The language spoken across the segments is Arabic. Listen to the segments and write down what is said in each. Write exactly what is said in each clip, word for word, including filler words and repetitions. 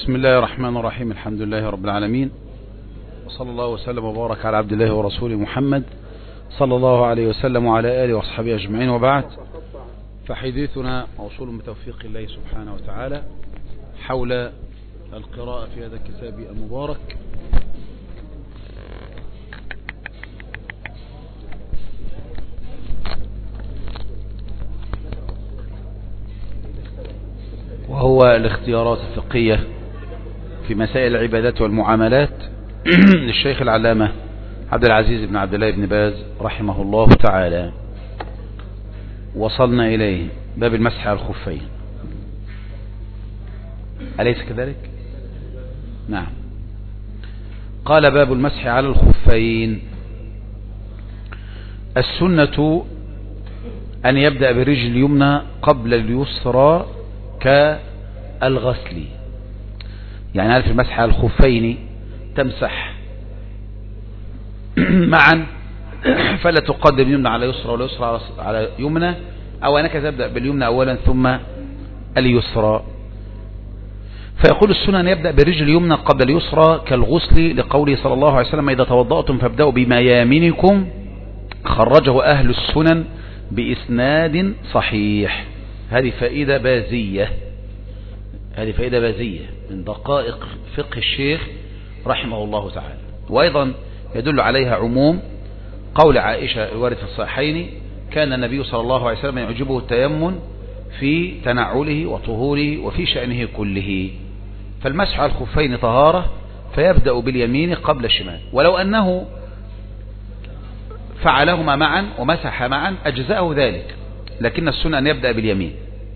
بسم الله الرحمن الرحيم. الحمد لله رب العالمين، وصلى الله وسلم وبارك على عبد الله ورسوله محمد صلى الله عليه وسلم وعلى آله وصحبه أجمعين، وبعد، فحديثنا موصول بتوفيق الله سبحانه وتعالى حول القراءة في هذا الكتاب المبارك. وهو الاختيارات الفقهية في مسائل العبادات والمعاملات للشيخ العلامة عبد العزيز بن عبد الله بن باز رحمه الله تعالى. وصلنا إليه باب المسح على الخفين، أليس كذلك؟ نعم. قال باب المسح على الخفين. السنة أن يبدأ بالرجل اليمنى قبل اليسرى كالغسل، يعني هل في المسح على الخفين تمسح معا فلا تقدم اليمنى على يسرى ولا يسرى على يمنى، أو أنك تبدأ باليمنى أولا ثم اليسرى. فيقول السنة أن يبدأ بالرجل اليمنى قبل اليسرى كالغسل، لقوله صلى الله عليه وسلم: إذا توضأتم فابدأوا بميامنكم. خرجه أهل السنن بإسناد صحيح. هذه فائدة بازية، هذه فائدة بازية من دقائق فقه الشيخ رحمه الله تعالى. وأيضا يدل عليها عموم قول عائشة الوارد في الصحيحين: كان النبي صلى الله عليه وسلم يعجبه التيمم في تنعله وطهوره وفي شأنه كله. فالمسح على الخفين طهارة، فيبدأ باليمين قبل الشمال، ولو أنه فعلهما معا ومسح معا أجزأه ذلك، لكن السنة أن يبدأ باليمين.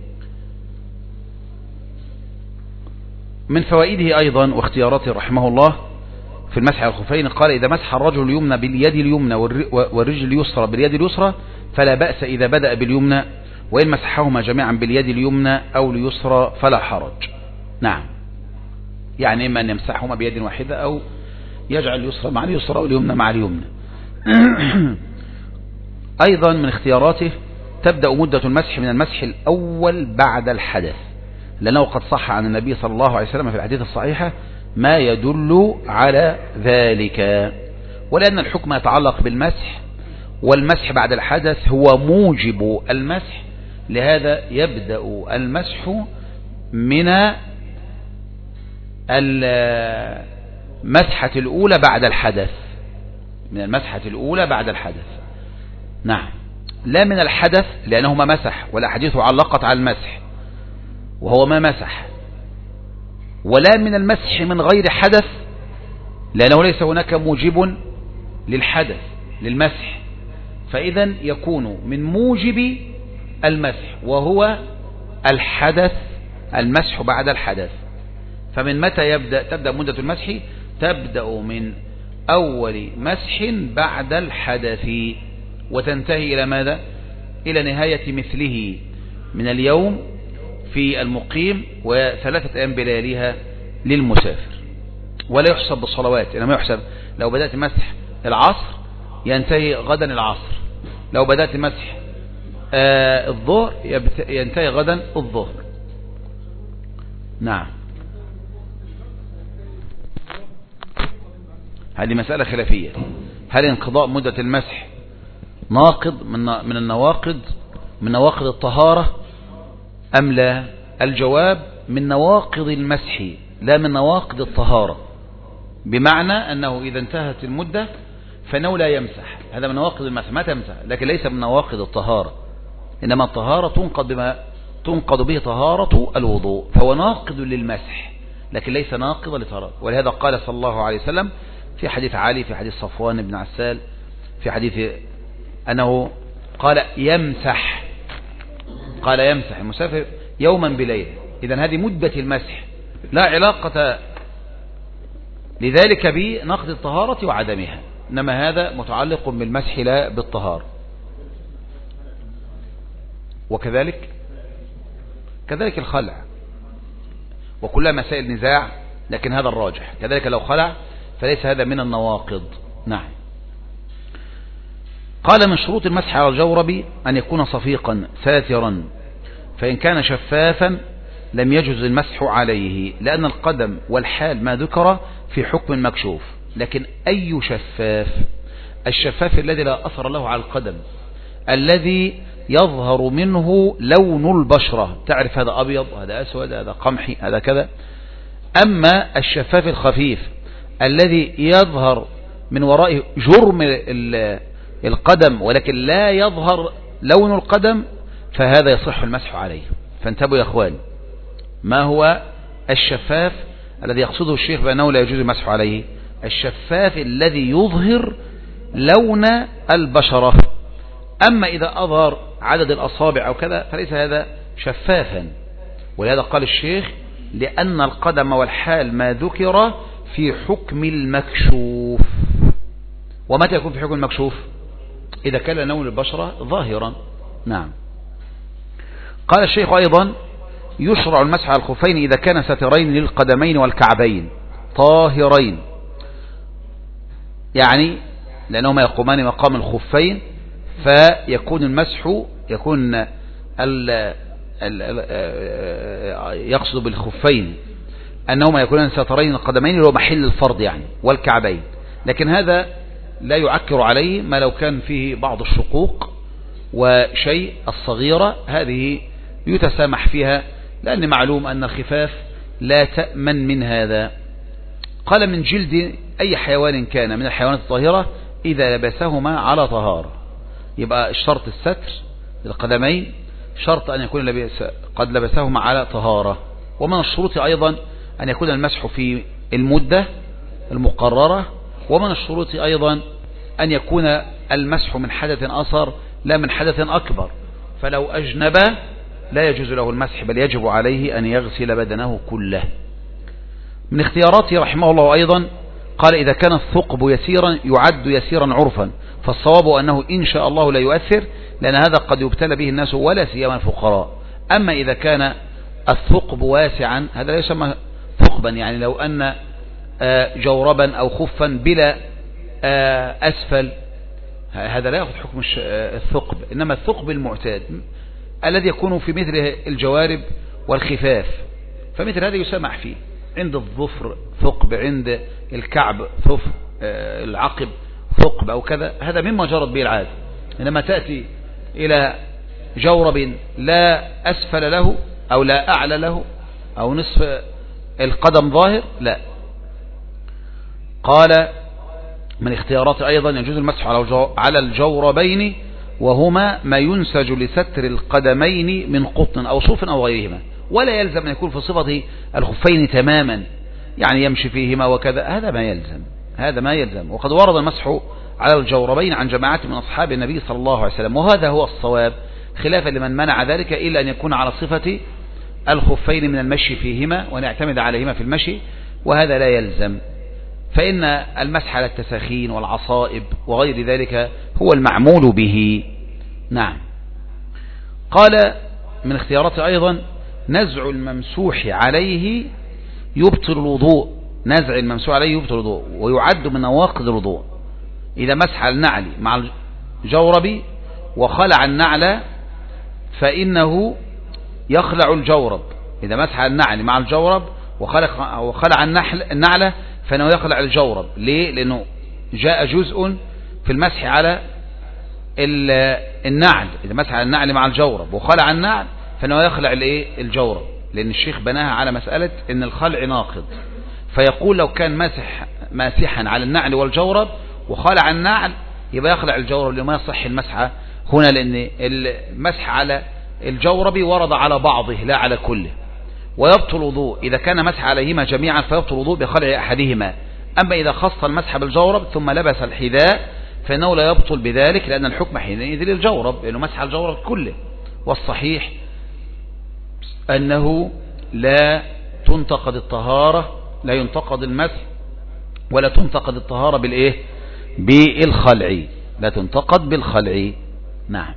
من فوائده أيضا واختياراته رحمه الله في المسح على الخفين، قال: إذا مسح الرجل اليمنى باليد اليمنى والرجل اليسرى باليد اليسرى فلا بأس إذا بدأ باليمنى، وإن مسحهما جميعا باليد اليمنى أو اليسرى فلا حرج. نعم، يعني إما أن يمسحهما بيد واحدة أو يجعل اليسرى مع اليسرى واليمنى مع اليمنى. أيضا من اختياراته تبدأ مدة المسح من المسح الأول بعد الحدث، لأنه قد صح عن النبي صلى الله عليه وسلم في الحديث الصحيحة ما يدل على ذلك. ولأن الحكم يتعلق بالمسح، والمسح بعد الحدث هو موجب المسح، لهذا يبدأ المسح من المسحة الأولى بعد الحدث، من المسحة الأولى بعد الحدث. نعم، لا من الحدث لأنه ما مسح، والأحاديث علقت على المسح وهو ما مسح، ولا من المسح من غير حدث لأنه ليس هناك موجب للحدث للمسح. فإذا يكون من موجب المسح وهو الحدث، المسح بعد الحدث. فمن متى يبدأ تبدأ مدة المسح؟ تبدأ من أول مسح بعد الحدث، وتنتهي إلى ماذا؟ إلى نهاية مثله من اليوم في المقيم، وثلاثة أيام بلياليها للمسافر. ولا يحسب بالصلوات، إنما يحسب لو بدأت مسح العصر ينتهي غدا العصر، لو بدأت مسح آه الظهر ينتهي غدا الظهر. نعم، هذه مسألة خلافية. هل انقضاء مدة المسح ناقض من من النواقض من نواقض الطهارة أم لا؟ الجواب: من نواقض المسح لا من نواقض الطهارة، بمعنى أنه إذا انتهت المدة فإنه لا يمسح. هذا من نواقض المسح، ما تمسح، لكن ليس من نواقض الطهارة. إنما الطهارة تنقض بما تنقض به طهارة الوضوء، فهو ناقض للمسح لكن ليس ناقض للطهارة. ولهذا قال صلى الله عليه وسلم في حديث علي، في حديث صفوان بن عسال، في حديث أنه قال يمسح، قال يمسح المسافر يوما بليلة. إذن هذه مدة المسح، لا علاقة لذلك بنقض الطهارة وعدمها، إنما هذا متعلق بالمسح لا بالطهارة. وكذلك كذلك الخلع، وكلها مسائل نزاع، لكن هذا الراجح. كذلك لو خلع فليس هذا من النواقض. نعم. قال: من شروط المسح على الجورب أن يكون صفيقا ساترا، فإن كان شفافا لم يجوز المسح عليه، لأن القدم والحال ما ذكر في حكم مكشوف. لكن أي شفاف؟ الشفاف الذي لا أثر له على القدم، الذي يظهر منه لون البشرة، تعرف هذا أبيض هذا أسود هذا قمحي هذا كذا. أما الشفاف الخفيف الذي يظهر من ورائه جرم القدم ولكن لا يظهر لون القدم، فهذا يصح المسح عليه. فانتبهوا يا أخوان، ما هو الشفاف الذي يقصده الشيخ بأنه لا يجوز المسح عليه؟ الشفاف الذي يظهر لون البشرة. أما إذا أظهر عدد الأصابع أو كذا فليس هذا شفافا. ولهذا قال الشيخ لأن القدم والحال ما ذكر في حكم المكشوف. ومتى يكون في حكم المكشوف؟ إذا كان لون البشرة ظاهرا. نعم. قال الشيخ أيضا يشرع المسح على الخفين إذا كان سترين للقدمين والكعبين طاهرين، يعني لأنهما يقومان مقام الخفين، فيكون المسح يكون ال ال يقصد بالخفين أنهما يكونان سترين القدمين اللي هو محل الفرض يعني والكعبين. لكن هذا لا يعكر عليه ما لو كان فيه بعض الشقوق وشيء الصغيرة، هذه يتسامح فيها، لأن معلوم أن الخفاف لا تأمن من هذا. قال من جلد أي حيوان كان من الحيوانات الطاهرة إذا لبسهما على طهارة. يبقى الشرط الستر للقدمين شرط أن يكون لبس قد لبسهما على طهارة. ومن الشروط أيضا أن يكون المسح في المدة المقررة. ومن الشروط أيضا أن يكون المسح من حدث أصغر لا من حدث أكبر، فلو أجنب لا يجوز له المسح بل يجب عليه أن يغسل بدنه كله. من اختياراته رحمه الله أيضا قال إذا كان الثقب يسيرا يعد يسيرا عرفا، فالصواب أنه إن شاء الله لا يؤثر، لأن هذا قد يبتلى به الناس ولا سيما الفقراء. أما إذا كان الثقب واسعا هذا لا يسمى ثقبا، يعني لو أن جوربا أو خفا بلا أسفل هذا لا يأخذ حكم الثقب، إنما الثقب المعتاد الذي يكون في مثل الجوارب والخفاف، فمثل هذا يسمح فيه. عند الظفر ثقب، عند الكعب ثقب، العقب ثقب أو كذا، هذا مما جرت به العادة. إنما تأتي إلى جورب لا أسفل له أو لا أعلى له أو نصف القدم ظاهر لا. قال من اختيارات أيضا يجوز المسح على الجوربين وهما ما ينسج لستر القدمين من قطن أو صوف أو غيرهما، ولا يلزم أن يكون في صفة الخفين تماما، يعني يمشي فيهما وكذا، هذا ما يلزم هذا ما يلزم. وقد ورد المسح على الجوربين عن جماعة من أصحاب النبي صلى الله عليه وسلم، وهذا هو الصواب خلافا لمن منع ذلك إلا أن يكون على صفة الخفين من المشي فيهما ونعتمد عليهما في المشي، وهذا لا يلزم، فإن المسح على التساخين والعصائب وغير ذلك هو المعمول به. نعم. قال من اختيارات أيضا نزع الممسوح عليه يبطل الوضوء، نزع الممسوح عليه يبطل الوضوء ويعد من نواقض الوضوء. إذا مسح النعل مع الجورب وخلع النعل فإنه يخلع الجورب. إذا مسح النعل مع الجورب وخلع, وخلع النعل فإنه يخلع الجورب. ليه؟ لأنه جاء جزء في المسح على النعل، إذا مسح على النعل مع الجورب وخلع النعل فإنه يخلع الجورب، لأن الشيخ بناها على مسألة أن الخلع ناقض، فيقول لو كان مسح ماسحا على النعل والجورب وخلع النعل يبقى يخلع الجورب لما يصح المسح هنا، لأن المسح على الجورب ورد على بعضه لا على كله. ويبطل الوضوء إذا كان مسح عليهما جميعا فيبطل الوضوء بخلع أحدهما. أما إذا خص المسح بالجورب ثم لبس الحذاء فإنه لا يبطل بذلك، لأن الحكم حينئذ للجورب لأنه مسح الجورب كله. والصحيح أنه لا تنتقد الطهارة، لا ينتقد المسح ولا تنتقد الطهارة بالإيه؟ بالخلع، لا تنتقد بالخلع. نعم.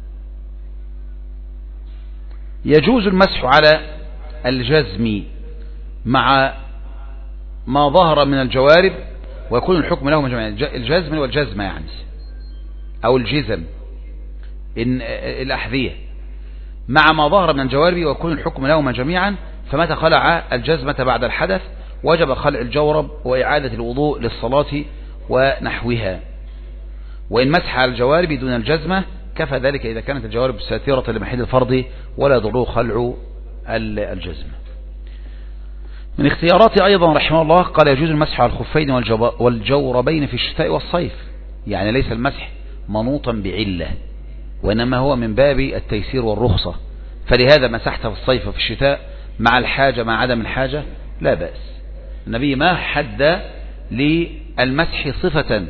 يجوز المسح على الجزم مع ما ظهر من الجوارب ويكون الحكم له مجموعا. الجزم والجزمة يعني أو الجزم إن الأحذية مع ما ظهر من الجوارب ويكون الحكم لهما جميعا. فمتى خلع الجزمة بعد الحدث وجب خلع الجورب وإعادة الوضوء للصلاة ونحوها. وإن مسح على الجوارب دون الجزمة كفى ذلك إذا كانت الجوارب ساترة لمحل الفرض ولا يضره خلع الجزمة. من اختيارات أيضا رحمه الله قال يجوز المسح على الخفين والجوربين في الشتاء والصيف، يعني ليس المسح منوطا بعلة، وإنما هو من باب التيسير والرخصة. فلهذا مسحت في الصيف وفي الشتاء مع الحاجة مع عدم الحاجة لا بأس. النبي ما حد للمسح صفة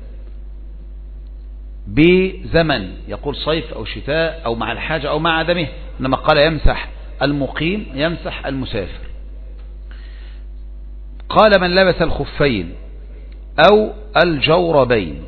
بزمن يقول صيف أو شتاء أو مع الحاجة أو مع عدمه، إنما قال يمسح المقيم يمسح المسافر. قال من لبس الخفين أو الجوربين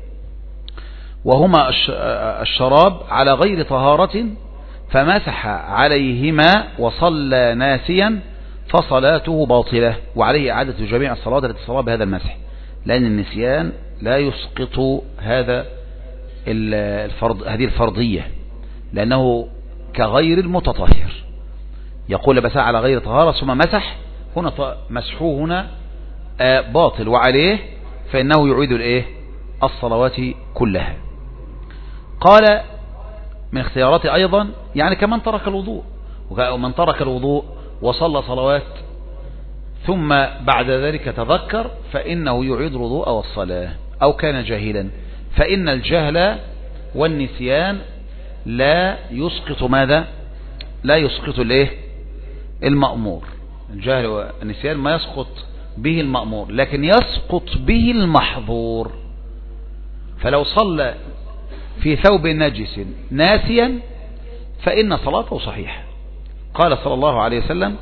وهما الشراب على غير طهارة فمسح عليهما وصلى ناسيا فصلاته باطلة، وعليه إعادة جميع الصلاة التي صلى بهذا المسح، لأن النسيان لا يسقط هذا الفرض هذه الفرضية، لأنه كغير المتطهر. يقول لبس على غير طهارة ثم مسح، هنا مسحوه هنا باطل، وعليه فإنه يعيد الايه الصلوات كلها. قال من اختياراته أيضا يعني كمن ترك الوضوء، ومن ترك الوضوء وصلى صلوات ثم بعد ذلك تذكر فإنه يعيد الوضوء والصلاة، أو كان جاهلا، فإن الجهل والنسيان لا يسقط ماذا؟ لا يسقط الايه المأمور. الجهل والنسيان ما يسقط به المأمور، لكن يسقط به المحظور. فلو صلى في ثوب نجس ناسيا فإن صلاته صحيحة. قال صلى الله عليه وسلم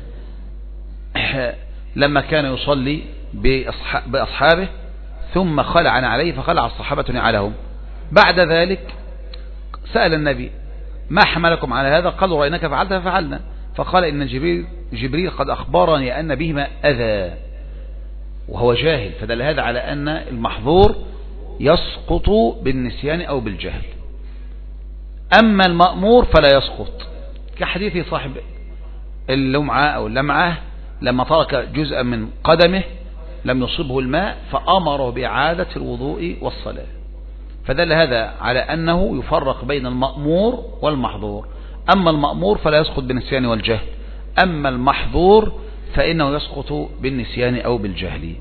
لما كان يصلي بأصحابه ثم خلع عليه فخلع الصحابة نعلهم، بعد ذلك سأل النبي ما حملكم على هذا؟ قالوا رأيناك فعلت ففعلنا. فقال إن جبريل, جبريل قد أخبرني أن بهما أذى، وهو جاهل، فدل هذا على أن المحظور يسقط بالنسيان أو بالجهل. أما المأمور فلا يسقط، كحديث صاحب اللمعة أو اللمعة لما ترك جزءا من قدمه لم يصبه الماء فأمره بإعادة الوضوء والصلاة، فدل هذا على أنه يفرق بين المأمور والمحظور. أما المأمور فلا يسقط بالنسيان والجهل، أما المحظور فإنه يسقط بالنسيان أو بالجهل.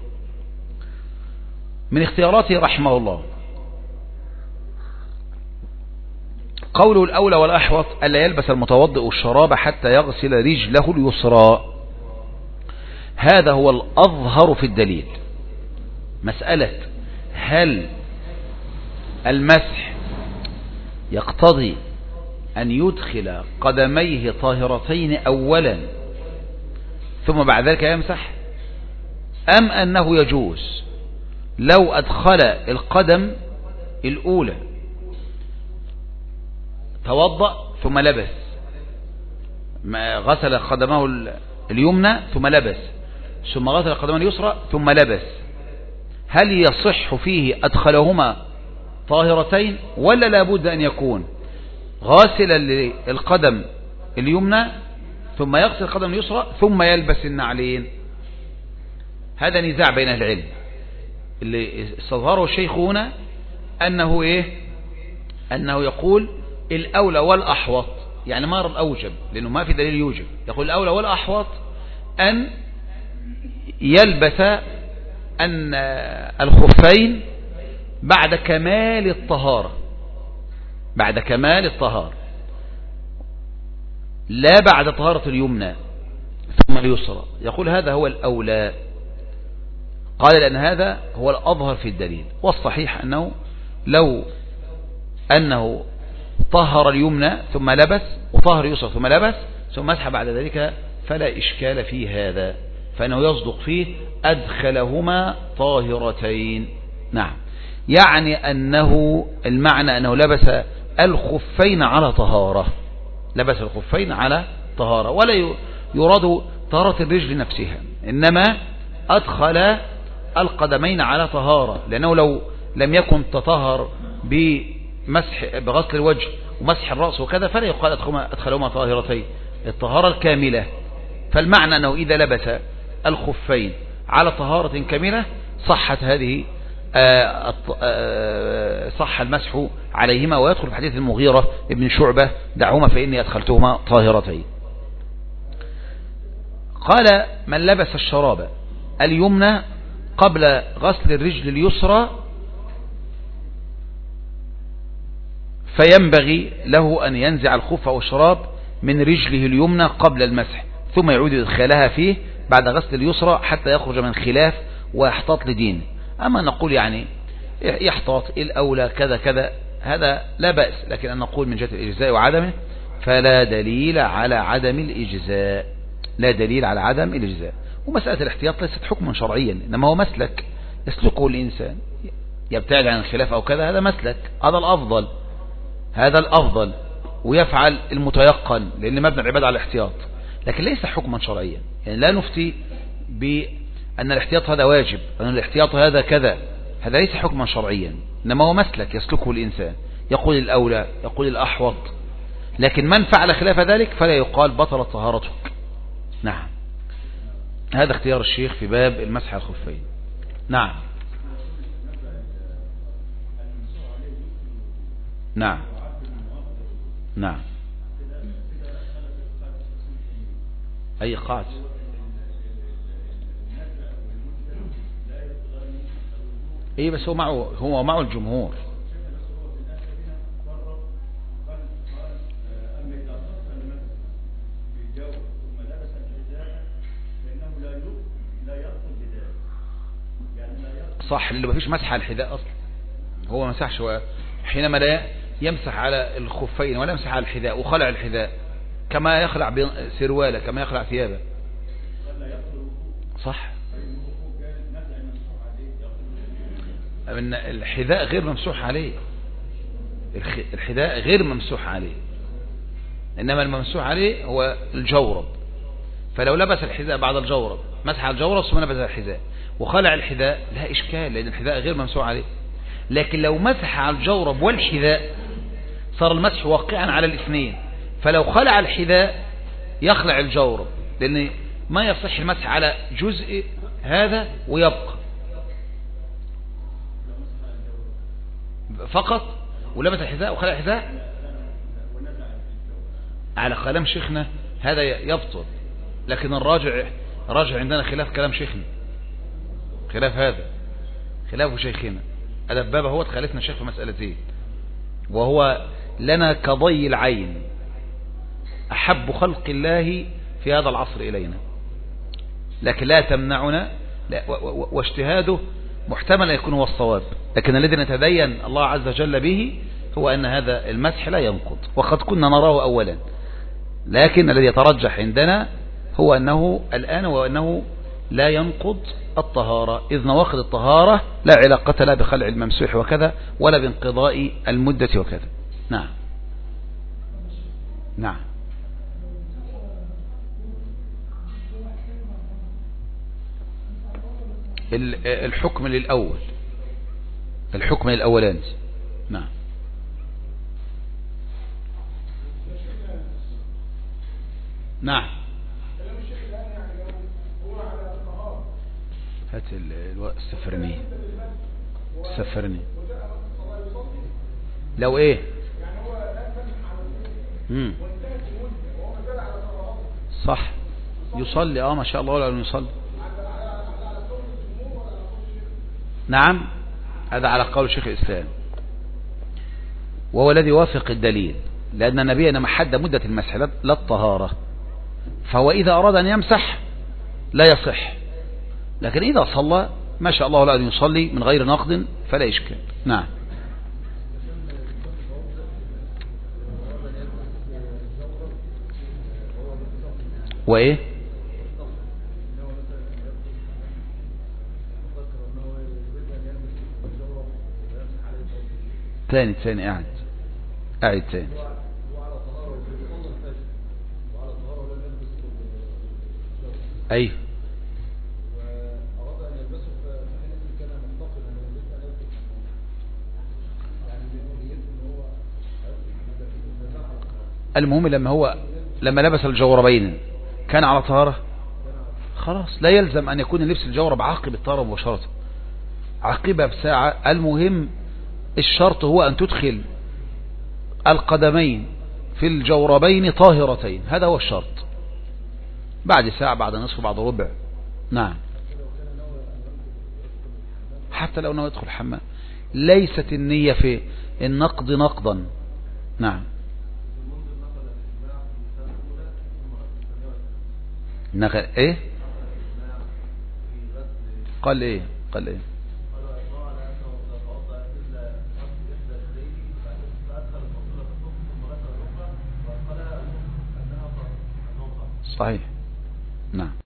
من اختياراته رحمه الله قوله الأولى والأحوط ألا يلبس المتوضئ الشراب حتى يغسل رجله اليسرى، هذا هو الأظهر في الدليل. مسألة هل المسح يقتضي أن يدخل قدميه طاهرتين أولا ثم بعد ذلك يمسح، أم أنه يجوز لو أدخل القدم الأولى توضأ ثم لبس، غسل قدمه اليمنى ثم لبس، ثم غسل قدمه اليسرى ثم لبس، هل يصح فيه أدخلهما طاهرتين ولا لابد أن يكون غاسلا للقدم اليمنى ثم يغسل القدم اليسرى ثم يلبس النعلين؟ هذا نزاع بين أهل العلم. اللي استظهره الشيخ هنا أنه إيه أنه يقول الأولى والأحوط، يعني ما الأوجب لأنه ما في دليل يوجب، يقول الأولى والأحوط أن يلبس أن الخفين بعد كمال الطهارة، بعد كمال الطهارة، لا بعد طهارة اليمنى ثم اليسرى. يقول هذا هو الأولى، قال لأن هذا هو الأظهر في الدليل، والصحيح أنه لو أنه طهر اليمنى ثم لبس وطهر اليسرى ثم لبس ثم مسح بعد ذلك فلا إشكال في هذا، فإنه يصدق فيه أدخلهما طاهرتين. نعم، يعني أنه المعنى أنه لبس الخفين على طهارة، لبس الخفين على طهارة، ولا يراد طهارة الرجل نفسها، إنما أدخل القدمين على طهارة، لأنه لو لم يكن تطهر بمسح بغسل الوجه ومسح الرأس وكذا فلا يقال أدخلهما طاهرتين الطهارة الكاملة. فالمعنى أنه إذا لبس الخفين على طهارة كاملة صحت هذه صح المسح عليهما. ويدخل في حديث المغيرة ابن شعبة دعهما فإني أدخلتهما طاهرتين. قال من لبس الشراب اليمنى قبل غسل الرجل اليسرى فينبغي له أن ينزع الخف أو الشراب من رجله اليمنى قبل المسح ثم يعود إدخالها فيه بعد غسل اليسرى حتى يخرج من خلاف ويحتاط لدينه. أما نقول يعني يحتاط الأولى كذا كذا هذا لا بأس، لكن أن نقول من جهة الإجزاء وعدمه فلا دليل على عدم الإجزاء، لا دليل على عدم الإجزاء. ومسألة الاحتياط ليست حكما شرعيا، إنما هو مسلك يسلكه الإنسان يبتعد عن الخلاف أو كذا، هذا مسلك، هذا الأفضل، هذا الأفضل، ويفعل المتيقن لأن مبنى العبادة على الاحتياط، لكن ليس حكما شرعيا. يعني لا نفتي بأن الاحتياط هذا واجب، أن الاحتياط هذا كذا، هذا ليس حكما شرعيا، إنما هو مسلك يسلكه الإنسان، يقول الأولى، يقول الأحوط، لكن من فعل خلاف ذلك فلا يقال بطلت طهارته. نعم، هذا اختيار الشيخ في باب المسح على الخفين. نعم نعم نعم أي قاعدة ايه بس هو معه هو معه الجمهور. صح، اللي ما فيش مسح على الحذاء اصلا، هو مسحش حينما لا يمسح على الخفين ولا يمسح على الحذاء وخلع الحذاء كما يخلع سرواله كما يخلع ثيابه. صح، ان الحذاء غير ممسوح عليه، الحذاء غير ممسوح عليه، انما الممسوح عليه هو الجورب. فلو لبس الحذاء بعد الجورب مسح على الجورب ثم لبس الحذاء وخلع الحذاء لا اشكال، لان الحذاء غير ممسوح عليه. لكن لو مسح على الجورب والحذاء صار المسح واقعا على الاثنين، فلو خلع الحذاء يخلع الجورب، لان ما يصح المسح على جزء هذا ويبقى فقط، ولبس الحذاء وخلع الحذاء على كلام شيخنا هذا يبطل. لكن الراجع راجع عندنا خلاف كلام شيخنا، خلاف هذا خلاف شيخنا، هذا بابا هو تخالفنا الشيخ في مسألتين، وهو لنا كضي العين أحب خلق الله في هذا العصر إلينا، لكن لا تمنعنا لا واجتهاده محتمل يكون هو الصواب، لكن الذي نتدين الله عز وجل به هو أن هذا المسح لا ينقض، وقد كنا نراه أولا، لكن الذي يترجح عندنا هو أنه الآن وأنه لا ينقض الطهارة، إذ نواقض الطهارة لا علاقة لا بخلع الممسوح وكذا ولا بانقضاء المدة وكذا. نعم نعم الحكم للأول، الحكم للأولاني. نعم نعم هات السفرني السفرني لو ايه امم صح يصلي اه ما شاء الله ولا يصلي. نعم هذا على قول شيخ الإسلام، وهو الذي يوافق الدليل، لأن النبي إنما حد مدة المسح لا الطهارة، فهو إذا أراد أن يمسح لا يصح، لكن إذا صلى ما شاء الله لا أن يصلي من غير نقد فلا إشكال. نعم وإيه ثاني ثاني قاعد قاعد ثاني أي المهم لما هو لما لبس الجوربين كان على طهارة، خلاص لا يلزم أن يكون لبس الجورب عقب الطهارة مباشرة، عقبها بساعة. المهم الشرط هو أن تدخل القدمين في الجوربين طاهرتين، هذا هو الشرط، بعد ساعة بعد نصف بعد ربع. نعم، حتى لو نوى يدخل الحمام ليست النية في النقض نقضا. نعم، نغ... ايه قال ايه قال ايه صحيح. نعم.